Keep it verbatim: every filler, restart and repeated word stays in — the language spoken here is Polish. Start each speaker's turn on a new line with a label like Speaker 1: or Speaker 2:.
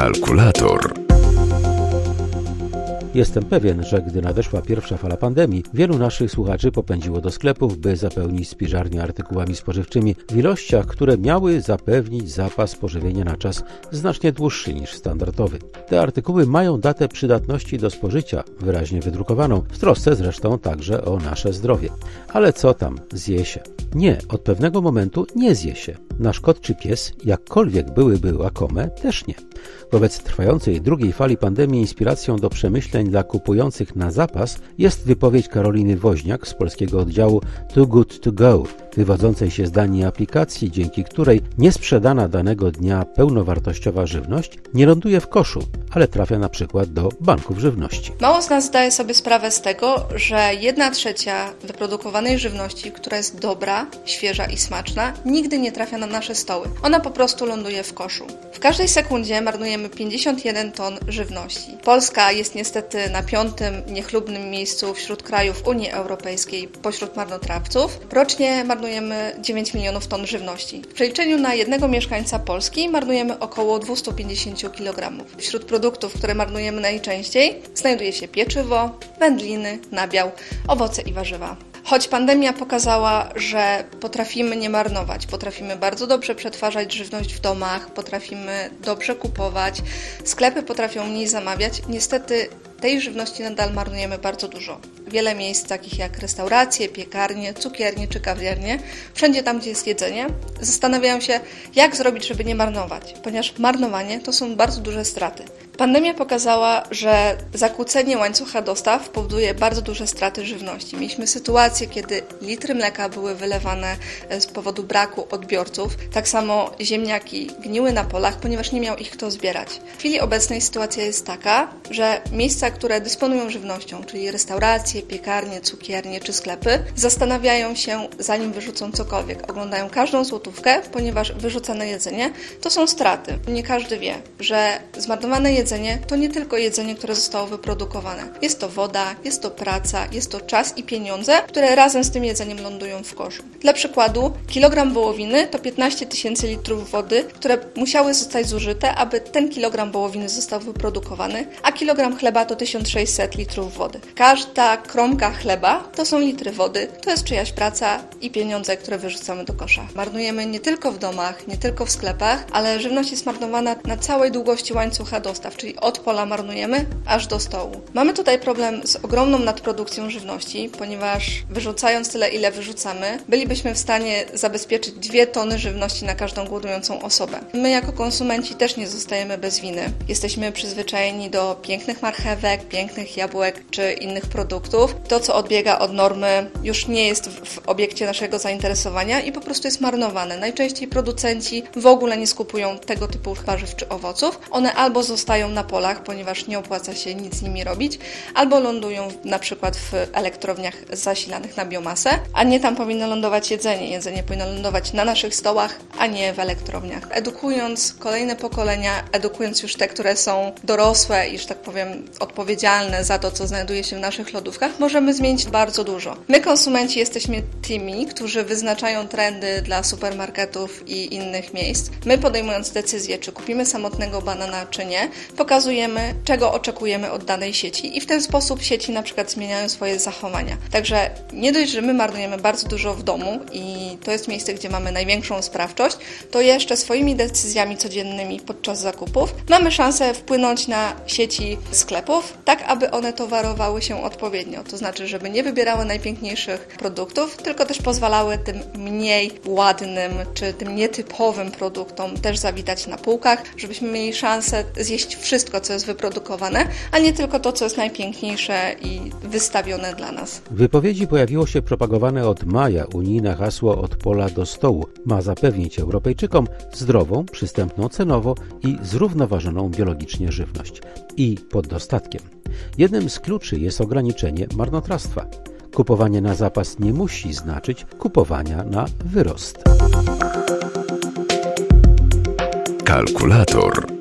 Speaker 1: Kalkulator.
Speaker 2: Jestem pewien, że gdy nadeszła pierwsza fala pandemii, wielu naszych słuchaczy popędziło do sklepów, by zapełnić spiżarnię artykułami spożywczymi w ilościach, które miały zapewnić zapas pożywienia na czas znacznie dłuższy niż standardowy. Te artykuły mają datę przydatności do spożycia, wyraźnie wydrukowaną, w trosce zresztą także o nasze zdrowie. Ale co tam, zje się? Nie, od pewnego momentu nie zje się. Nasz kot czy pies, jakkolwiek byłyby łakome, też nie. Wobec trwającej drugiej fali pandemii inspiracją do przemyśleń dla kupujących na zapas jest wypowiedź Karoliny Woźniak z polskiego oddziału Too Good To Go, wywodzącej się z Danii aplikacji, dzięki której niesprzedana danego dnia pełnowartościowa żywność nie ląduje w koszu, ale trafia na przykład do banków żywności.
Speaker 3: Mało z nas zdaje sobie sprawę z tego, że jedna trzecia wyprodukowanej żywności, która jest dobra, świeża i smaczna, nigdy nie trafia na nasze stoły. Ona po prostu ląduje w koszu. W każdej sekundzie marnujemy pięćdziesiąt jeden ton żywności. Polska jest niestety na piątym niechlubnym miejscu wśród krajów Unii Europejskiej pośród marnotrawców. Rocznie marnujemy dziewięć milionów ton żywności. W przeliczeniu na jednego mieszkańca Polski marnujemy około dwieście pięćdziesiąt kilogramów. Wśród produktów, które marnujemy najczęściej, znajduje się pieczywo, wędliny, nabiał, owoce i warzywa. Choć pandemia pokazała, że potrafimy nie marnować, potrafimy bardzo dobrze przetwarzać żywność w domach, potrafimy dobrze kupować, sklepy potrafią mniej zamawiać, niestety tej żywności nadal marnujemy bardzo dużo. Wiele miejsc takich jak restauracje, piekarnie, cukiernie czy kawiarnie, wszędzie tam, gdzie jest jedzenie, zastanawiają się, jak zrobić, żeby nie marnować, ponieważ marnowanie to są bardzo duże straty. Pandemia pokazała, że zakłócenie łańcucha dostaw powoduje bardzo duże straty żywności. Mieliśmy sytuację, kiedy litry mleka były wylewane z powodu braku odbiorców. Tak samo ziemniaki gniły na polach, ponieważ nie miał ich kto zbierać. W chwili obecnej sytuacja jest taka, że miejsca, które dysponują żywnością, czyli restauracje, piekarnie, cukiernie czy sklepy, zastanawiają się, zanim wyrzucą cokolwiek. Oglądają każdą złotówkę, ponieważ wyrzucane jedzenie to są straty. Nie każdy wie, że zmarnowane jedzenie Jedzenie to nie tylko jedzenie, które zostało wyprodukowane. Jest to woda, jest to praca, jest to czas i pieniądze, które razem z tym jedzeniem lądują w koszu. Dla przykładu, kilogram wołowiny to piętnaście tysięcy litrów wody, które musiały zostać zużyte, aby ten kilogram wołowiny został wyprodukowany, a kilogram chleba to tysiąc sześćset litrów wody. Każda kromka chleba to są litry wody, to jest czyjaś praca i pieniądze, które wyrzucamy do kosza. Marnujemy nie tylko w domach, nie tylko w sklepach, ale żywność jest marnowana na całej długości łańcucha dostaw, czyli od pola marnujemy aż do stołu. Mamy tutaj problem z ogromną nadprodukcją żywności, ponieważ wyrzucając tyle, ile wyrzucamy, bylibyśmy w stanie zabezpieczyć dwie tony żywności na każdą głodującą osobę. My jako konsumenci też nie zostajemy bez winy. Jesteśmy przyzwyczajeni do pięknych marchewek, pięknych jabłek czy innych produktów. To, co odbiega od normy, już nie jest w obiekcie naszego zainteresowania i po prostu jest marnowane. Najczęściej producenci w ogóle nie skupują tego typu warzyw czy owoców. One albo zostają na polach, ponieważ nie opłaca się nic z nimi robić, albo lądują na przykład w elektrowniach zasilanych na biomasę, a nie tam powinno lądować jedzenie. Jedzenie powinno lądować na naszych stołach, a nie w elektrowniach. Edukując kolejne pokolenia, edukując już te, które są dorosłe i, że tak powiem, odpowiedzialne za to, co znajduje się w naszych lodówkach, możemy zmienić bardzo dużo. My, konsumenci, jesteśmy tymi, którzy wyznaczają trendy dla supermarketów i innych miejsc. My, podejmując decyzję, czy kupimy samotnego banana, czy nie, pokazujemy, czego oczekujemy od danej sieci i w ten sposób sieci na przykład zmieniają swoje zachowania. Także nie dość, że my marnujemy bardzo dużo w domu i to jest miejsce, gdzie mamy największą sprawczość, to jeszcze swoimi decyzjami codziennymi podczas zakupów mamy szansę wpłynąć na sieci sklepów, tak aby one towarowały się odpowiednio. To znaczy, żeby nie wybierały najpiękniejszych produktów, tylko też pozwalały tym mniej ładnym czy tym nietypowym produktom też zawitać na półkach, żebyśmy mieli szansę zjeść wszystko, co jest wyprodukowane, a nie tylko to, co jest najpiękniejsze i wystawione dla nas.
Speaker 2: W wypowiedzi pojawiło się propagowane od maja unijne hasło od pola do stołu. Ma zapewnić Europejczykom zdrową, przystępną cenowo i zrównoważoną biologicznie żywność. I pod dostatkiem. Jednym z kluczy jest ograniczenie marnotrawstwa. Kupowanie na zapas nie musi znaczyć kupowania na wyrost.
Speaker 1: Kalkulator.